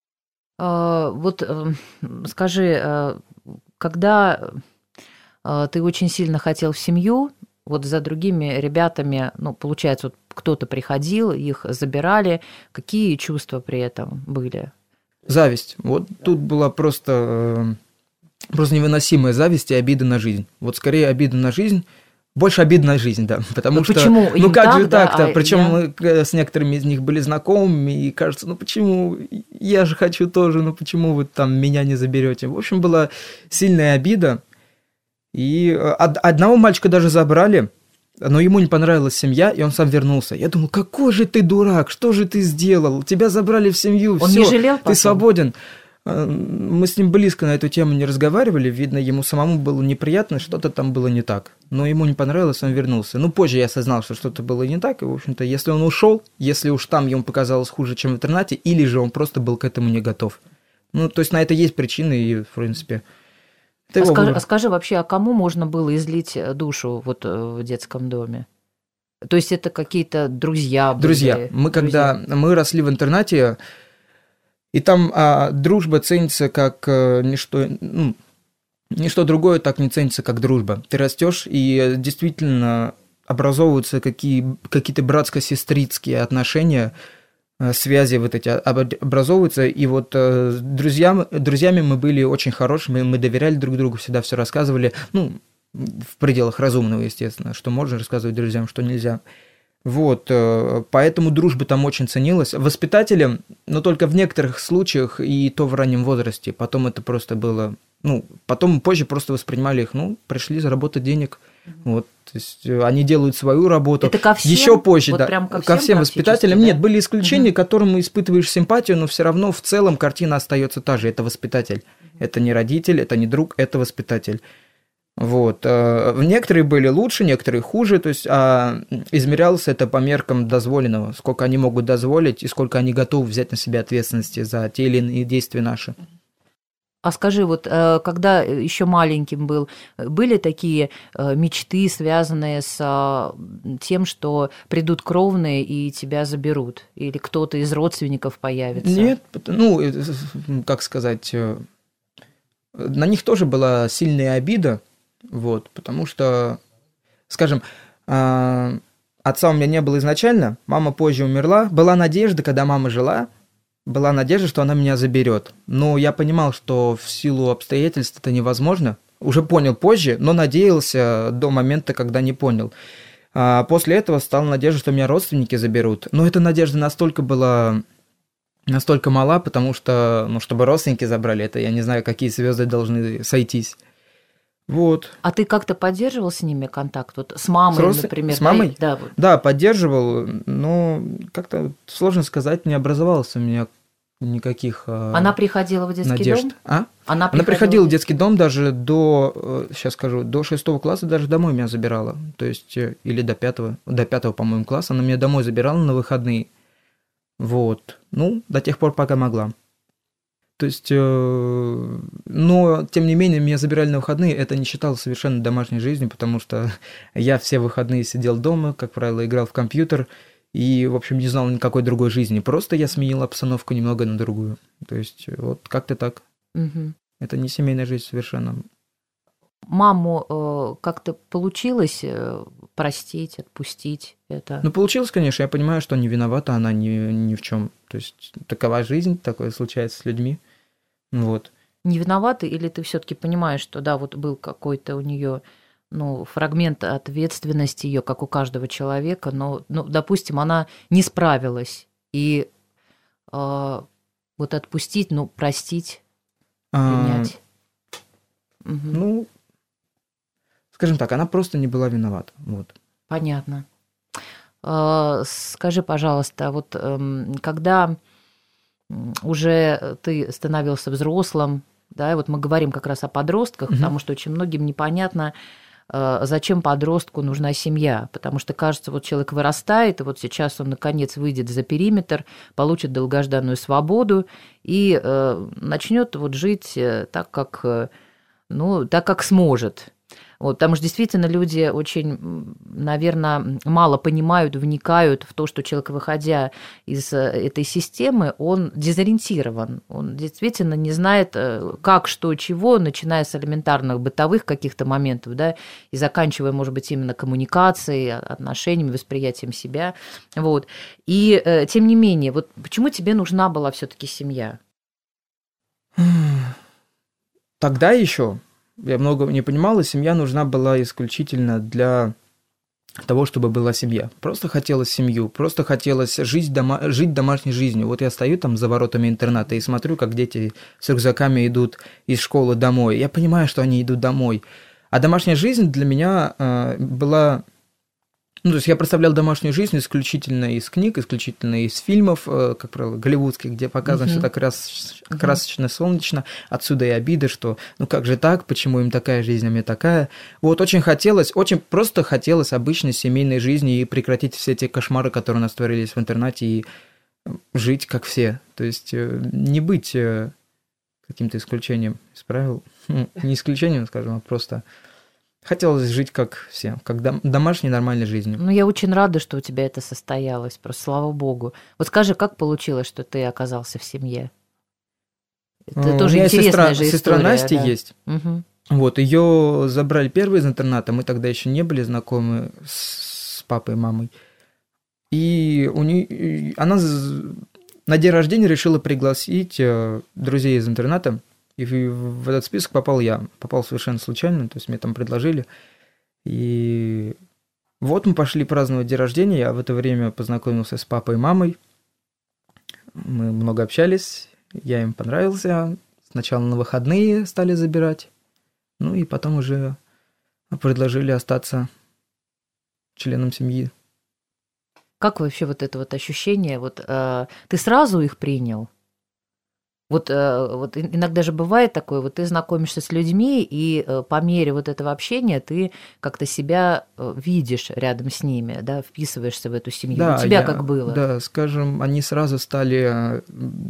Вот скажи, когда ты очень сильно хотел в семью, вот за другими ребятами, ну, получается, вот кто-то приходил, их забирали, какие чувства при этом были? Зависть. Вот тут была просто, просто невыносимая зависть и обида на жизнь. Вот скорее обида на жизнь. Больше обид на жизнь, да, потому ну, что, почему? ну Им как так, же да? так-то, а причем я... мы с некоторыми из них были знакомыми, и кажется, ну почему, я же хочу тоже, ну почему вы там меня не заберете? В общем, была сильная обида, и одного мальчика даже забрали, но ему не понравилась семья, и он сам вернулся. Я думал, какой же ты дурак, что же ты сделал? Тебя забрали в семью, Он все, не жалел потом? Ты свободен. Мы с ним близко на эту тему не разговаривали, видно, ему самому было неприятно, что-то там было не так. Но ему не понравилось, он вернулся. Ну, позже я осознал, что что-то было не так, и, в общем-то, если он ушел, если уж там ему показалось хуже, чем в интернате, или же он просто был к этому не готов. Ну, то есть на это есть причины, и, в принципе... А скажи, а скажи вообще, а кому можно было излить душу вот в детском доме? То есть это какие-то друзья были? Друзья. Мы друзья. когда мы росли в интернате, и там а, дружба ценится как а, ничто, ну, ничто другое так не ценится, как дружба. Ты растешь, и действительно образовываются какие, какие-то братско-сестрицкие отношения, связи вот эти образовываются, и вот э, друзьям, друзьями мы были очень хорошими, мы доверяли друг другу, всегда все рассказывали, ну, в пределах разумного, естественно, что можно рассказывать друзьям, что нельзя. Вот, э, поэтому дружба там очень ценилась. Воспитателем, но только в некоторых случаях, и то в раннем возрасте, потом это просто было, ну, потом позже просто воспринимали их, ну, пришли заработать денег, вот, то есть они делают свою работу. Это ко всем? Еще позже, вот да, прям ко всем, ко всем воспитателям. да? Нет, были исключения, угу. к которым испытываешь симпатию, но все равно в целом картина остается та же. Это воспитатель. Угу. Это не родитель, это не друг, это воспитатель. Вот. Некоторые были лучше, некоторые хуже, то есть а измерялось это по меркам дозволенного, сколько они могут дозволить и сколько они готовы взять на себя ответственности за те или иные действия наши. А скажи, вот когда еще маленьким был, были такие мечты, связанные с тем, что придут кровные и тебя заберут? Или кто-то из родственников появится? Нет, ну, как сказать, на них тоже была сильная обида, вот, потому что, скажем, отца у меня не было изначально, мама позже умерла, была надежда, когда мама жила, была надежда, что она меня заберет. Но я понимал, что в силу обстоятельств это невозможно. Уже понял позже, но надеялся до момента, когда не понял. А после этого стала надежда, что меня родственники заберут. Но эта надежда настолько была... настолько мала, потому что, ну, чтобы родственники забрали, это я не знаю, какие звезды должны сойтись. Вот. А ты как-то поддерживал с ними контакт? Вот с мамой, с рос... например? С мамой? Да, вот. Да, поддерживал, но как-то сложно сказать, не образовалось у меня никаких Она приходила в детский надежд. дом? А? Она приходила, Она приходила в детский дом даже до, сейчас скажу, до шестого класса даже домой меня забирала. То есть, или до пятого, до пятого, по-моему, класса она меня домой забирала на выходные. Вот. Ну, до тех пор, пока могла. То есть, э, но, тем не менее, меня забирали на выходные, это не считалось совершенно домашней жизнью, потому что я все выходные сидел дома, как правило, играл в компьютер, и, в общем, не знал никакой другой жизни. Просто я сменил обстановку немного на другую. То есть, вот как-то так. Угу. Это не семейная жизнь совершенно. Маму э, как-то получилось э, простить, отпустить это? Ну, получилось, конечно. Я понимаю, что не виновата она ни, ни в чем. То есть, такова жизнь, такое случается с людьми. Вот. Не виновата, или ты все-таки понимаешь, что да, вот был какой-то у нее, ну, фрагмент ответственности ее, как у каждого человека, но, ну, допустим, она не справилась, и э, вот отпустить, ну, простить, принять. А, угу. Ну, скажем так, она просто не была виновата. Вот. Понятно. Э, скажи, пожалуйста, вот э, когда уже ты становился взрослым, да, вот мы говорим как раз о подростках, угу. потому что очень многим непонятно, зачем подростку нужна семья, потому что, кажется, вот человек вырастает, и вот сейчас он, наконец, выйдет за периметр, получит долгожданную свободу и начнет вот жить так, как, ну, так, как сможет. Вот, потому что действительно люди очень, наверное, мало понимают, вникают в то, что человек, выходя из этой системы, он дезориентирован. Он действительно не знает, как, что, чего, начиная с элементарных бытовых каких-то моментов, да, и заканчивая, может быть, именно коммуникацией, отношениями, восприятием себя. Вот. И тем не менее, вот почему тебе нужна была все-таки семья? Тогда еще я много не понимал, и семья нужна была исключительно для того, чтобы была семья. Просто хотелось семью, просто хотелось жить, дома, жить домашней жизнью. Вот я стою там за воротами интерната и смотрю, как дети с рюкзаками идут из школы домой. Я понимаю, что они идут домой. А домашняя жизнь для меня э, была Ну, то есть я представлял домашнюю жизнь исключительно из книг, исключительно из фильмов, как правило, голливудских, где показано uh-huh. все так крас... uh-huh. красочно, солнечно. Отсюда и обида, что ну как же так, почему им такая жизнь, а мне такая. Вот очень хотелось, очень просто хотелось обычной семейной жизни и прекратить все те кошмары, которые у нас творились в интернате, и жить как все. То есть не быть каким-то исключением из правил. Ну, не исключением, скажем, а просто... Хотелось жить как все, как дом, домашней нормальной жизнью. Ну, я очень рада, что у тебя это состоялось, просто слава богу. Вот скажи, как получилось, что ты оказался в семье? Это у тоже меня интересная сестра, же история. Сестра Настя да? есть. Угу. Вот, ее забрали первой из интерната, мы тогда еще не были знакомы с папой и мамой. И у нее, она на день рождения решила пригласить друзей из интерната. И в этот список попал я. Попал совершенно случайно, то есть мне там предложили. И вот мы пошли праздновать день рождения. Я в это время познакомился с папой и мамой. Мы много общались, я им понравился. Сначала на выходные стали забирать. Ну и потом уже предложили остаться членом семьи. Как вообще вот это вот ощущение? Вот, э, ты сразу их принял? Вот, вот иногда же бывает такое, вот ты знакомишься с людьми, и по мере вот этого общения ты как-то себя видишь рядом с ними, да, вписываешься в эту семью. Да, у тебя я, как было? Да, скажем, они сразу стали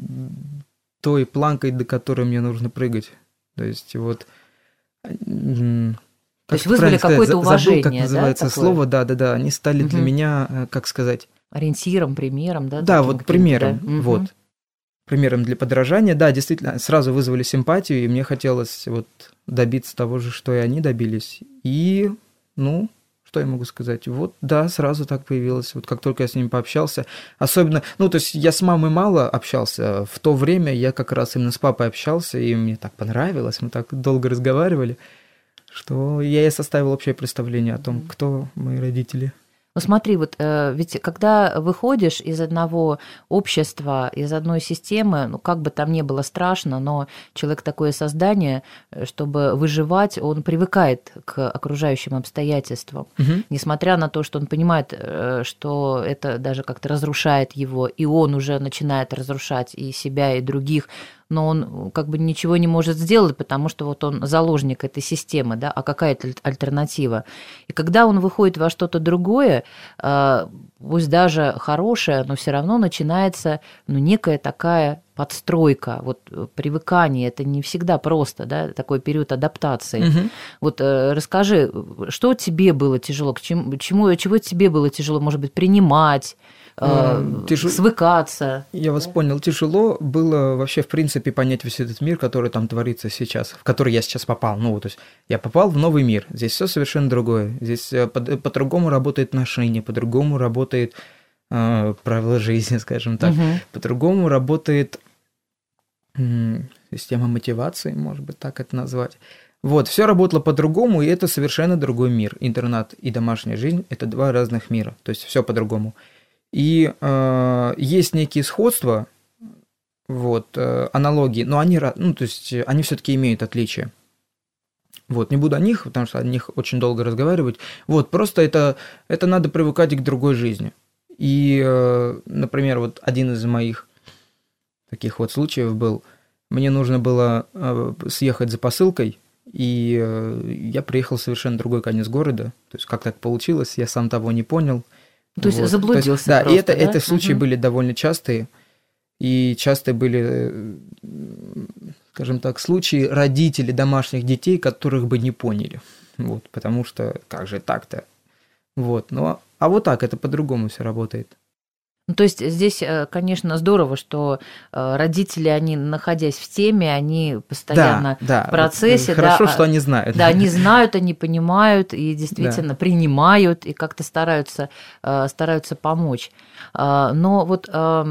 той планкой, до которой мне нужно прыгать. То есть вот... То есть вызвали какое-то уважение, забыл, как называется да, слово, да-да-да, они стали угу. для меня, как сказать... Ориентиром, примером, да? Да, вот примером, да? вот. Угу. Примером для подражания. Да, действительно, сразу вызвали симпатию, и мне хотелось вот добиться того же, что и они добились. И, ну, что я могу сказать? Вот, да, сразу так появилось. Вот как только я с ними пообщался. Особенно, ну, то есть я с мамой мало общался. В то время я как раз именно с папой общался, и мне так понравилось, мы так долго разговаривали, что я и составил общее представление о том, кто мои родители. Ну смотри, вот э, ведь когда выходишь из одного общества, из одной системы, ну как бы там ни было страшно, но человек такое создание, чтобы выживать, он привыкает к окружающим обстоятельствам. Угу. Несмотря на то, что он понимает, что это даже как-то разрушает его, и он уже начинает разрушать и себя, и других, но он как бы ничего не может сделать, потому что вот он заложник этой системы, да, а какая это альтернатива? И когда он выходит во что-то другое, пусть даже хорошее, но все равно начинается ну, некая такая подстройка, вот привыкание, это не всегда просто, да, такой период адаптации. Угу. Вот расскажи, что тебе было тяжело, к чему, чему, чего тебе было тяжело, может быть, принимать, Тяж... свыкаться. Я вас понял. Тяжело было вообще, в принципе, понять весь этот мир, который там творится сейчас, в который я сейчас попал. Ну, то есть я попал в новый мир. Здесь все совершенно другое. Здесь по- по-другому работает отношение, по-другому работает э, правила жизни, скажем так. Угу. По-другому работает м- система мотивации, может быть, так это назвать. Вот, все работало по-другому, и это совершенно другой мир. Интернат и домашняя жизнь – это два разных мира. То есть все по-другому. И э, есть некие сходства, вот, э, аналогии, но они, ну, то есть, они все-таки имеют отличия. Вот, не буду о них, потому что о них очень долго разговаривать. Вот, просто это, это надо привыкать к другой жизни. И, э, например, вот один из моих таких вот случаев был, мне нужно было э, съехать за посылкой, и э, я приехал в совершенно другой конец города. То есть, как так получилось, я сам того не понял. То есть вот. заблудился. То есть, да, просто, и это, да? это случаи угу. были довольно частые. И часто были, скажем так, случаи родителей домашних детей, которых бы не поняли. Вот, потому что как же так-то? Вот, ну, а вот так, это по-другому все работает. Ну, то есть здесь, конечно, здорово, что родители, они, находясь в теме, они постоянно да, да, в процессе. Хорошо, да, что они знают. Да, они знают, они понимают и действительно да. принимают, и как-то стараются, стараются помочь. Но вот,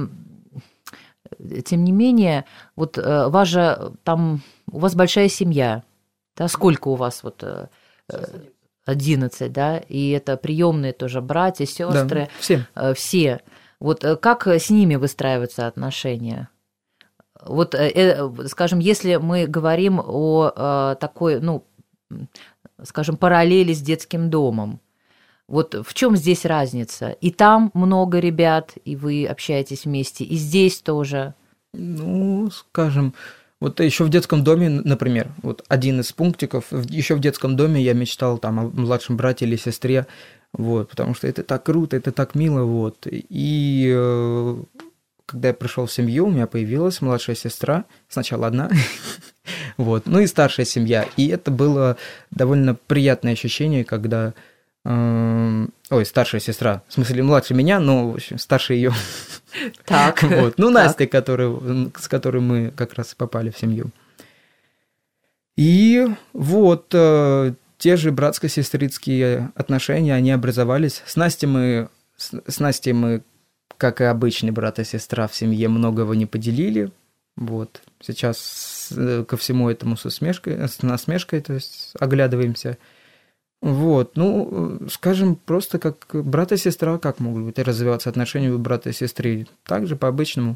тем не менее, вот вас же там, у вас большая семья, да, сколько у вас вот... одиннадцать, да, и это приемные тоже братья, сестры, да, все. все. Вот как с ними выстраиваются отношения? Вот, скажем, если мы говорим о такой, ну, скажем, параллели с детским домом, Вот в чем здесь разница? И там много ребят, и вы общаетесь вместе, и здесь тоже. Ну, скажем, вот еще в детском доме, например, вот один из пунктиков, еще в детском доме я мечтал там о младшем брате или сестре, вот, потому что это так круто, это так мило, вот. И э, когда я пришел в семью, у меня появилась младшая сестра, сначала одна, вот, ну и старшая семья, и это было довольно приятное ощущение, когда, э, ой, старшая сестра, в смысле младше меня, но в общем, старше ее. Так. Вот. Ну, Настя, который, с которой мы как раз попали в семью. И вот э, те же братско-сестрицкие отношения, они образовались. С Настей мы, с, с Настей мы, как и обычный брат и сестра в семье, многого не поделили. Вот. Сейчас ко всему этому с усмешкой, с насмешкой, то есть оглядываемся. Вот, ну, скажем, просто как брат и сестра, как могут быть развиваться отношения у брата и сестры? Так же, по-обычному.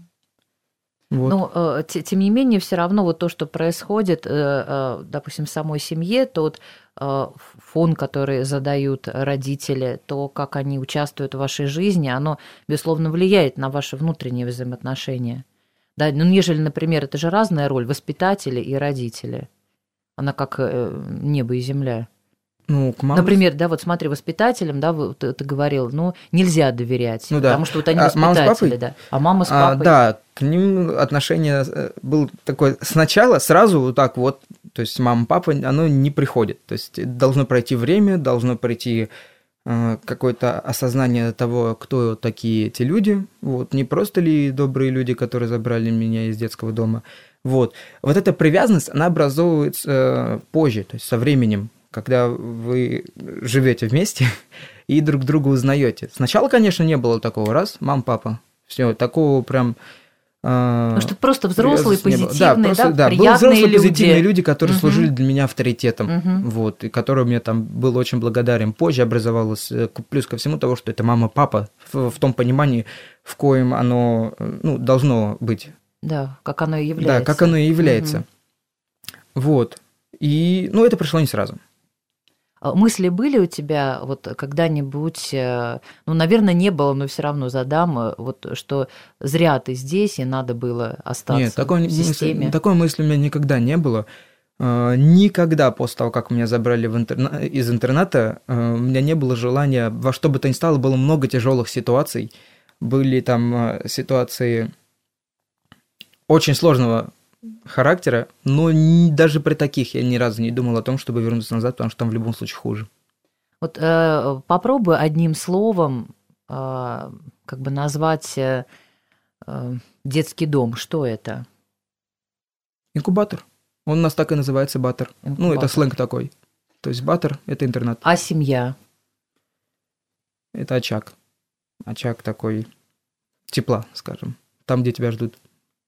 Вот. Но, тем не менее, все равно вот то, что происходит, допустим, в самой семье, тот фон, который задают родители, то, как они участвуют в вашей жизни, оно, безусловно, влияет на ваши внутренние взаимоотношения. Да, ну, нежели, например, это же разная роль воспитатели и родители. Она как небо и земля. Ну, к маме... Например, да, вот смотри, воспитателям, да, ты, ты говорил, ну, нельзя доверять, ну, потому да. что вот они а, воспитатели, мама с папой? Да, а мама с папой. А, да, к ним отношение было такое сначала, сразу вот так вот, то есть мама, папа, оно не приходит, то есть должно пройти время, должно пройти э, какое-то осознание того, кто такие эти люди, вот, не просто ли добрые люди, которые забрали меня из детского дома, вот, вот эта привязанность, она образовывается э, позже, то есть со временем, когда вы живете вместе и друг друга узнаете. Сначала, конечно, не было такого, раз, мам, папа, все, такого прям... Э, ну, что просто взрослые, позитивные, да, просто, да, да, приятные взрослые, люди. позитивные люди, которые угу. служили для меня авторитетом, угу. вот, и которым я там был очень благодарен. Позже образовалось, плюс ко всему того, что это мама, папа, в, в том понимании, в коем оно, ну, должно быть. Да, как оно и является. Да, как оно и является. Угу. Вот. И, ну, это пришло не сразу. Мысли были у тебя вот когда-нибудь, ну, наверное, не было, но все равно задам, вот что зря ты здесь, и надо было остаться Нет, такой в системе? Мысли, такой мысли у меня никогда не было. Никогда после того, как меня забрали в интерна... из интерната, у меня не было желания, во что бы то ни стало, было много тяжелых ситуаций. Были там ситуации очень сложного характера, но не, даже при таких я ни разу не думал о том, чтобы вернуться назад, потому что там в любом случае хуже. Вот э, попробуй одним словом э, как бы назвать э, детский дом. Что это? Инкубатор. Он у нас так и называется, батер. Инкубатор. Ну, это сленг такой. То есть батер – это интернат. А семья? Это очаг. Очаг такой тепла, скажем. Там, где тебя ждут.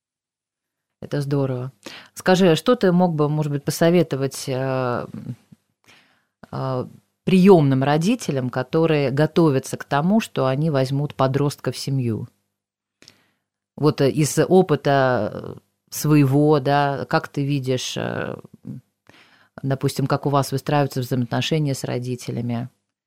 Это здорово. Скажи, что ты мог бы, может быть, посоветовать э, э, приемным родителям, которые готовятся к тому, что они возьмут подростка в семью? Вот из опыта своего, да, как ты видишь, э, допустим, как у вас выстраиваются взаимоотношения с родителями?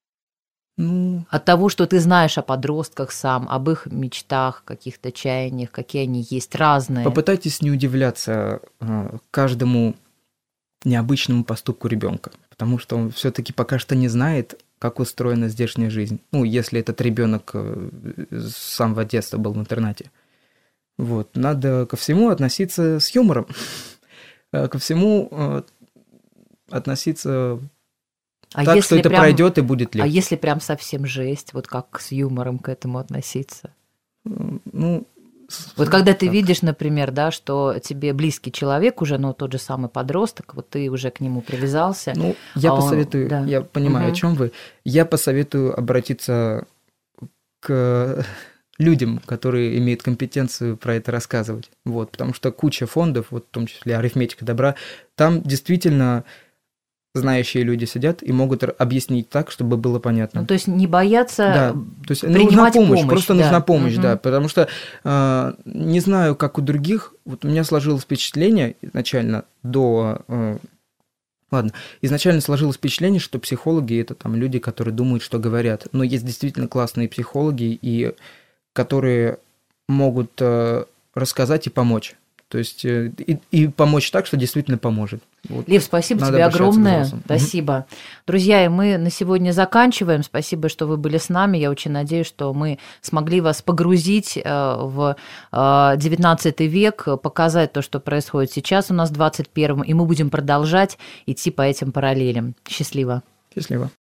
Ну, от того, что ты знаешь о подростках сам, об их мечтах, каких-то чаяниях, какие они есть, разные. Попытайтесь не удивляться э, каждому необычному поступку ребенка, потому что он все-таки пока что не знает, как устроена здешняя жизнь. Ну, если этот ребенок э, с самого детства был в интернате. Вот. Надо ко всему относиться с юмором, ко всему э, относиться... А так, что это прям, пройдет и будет легче. А если прям совсем жесть, вот как с юмором к этому относиться? Ну, вот когда ты так. видишь, например, да, что тебе близкий человек уже, ну, тот же самый подросток, вот ты уже к нему привязался. Ну, я а посоветую, он, да. я понимаю, угу. о чем вы. Я посоветую обратиться к людям, которые имеют компетенцию про это рассказывать. Вот, потому что куча фондов, вот в том числе арифметика добра, там действительно... знающие люди сидят и могут объяснить так, чтобы было понятно. Ну, то есть не бояться да, то есть принимать нужна помощь, помощь, просто да. нужна помощь, угу. да, потому что э, не знаю, как у других, вот у меня сложилось впечатление изначально до э, Ладно, изначально сложилось впечатление, что психологи – это там люди, которые думают, что говорят. Но есть действительно классные психологи, и которые могут э, рассказать и помочь. То есть э, и, и помочь так, что действительно поможет. Вот. Лев, спасибо Надо тебе огромное. к Спасибо. Угу. Друзья, и мы на сегодня заканчиваем. Спасибо, что вы были с нами. Я очень надеюсь, что мы смогли вас погрузить в девятнадцатый век, показать то, что происходит сейчас у нас в двадцать первом, и мы будем продолжать идти по этим параллелям. Счастливо. Счастливо.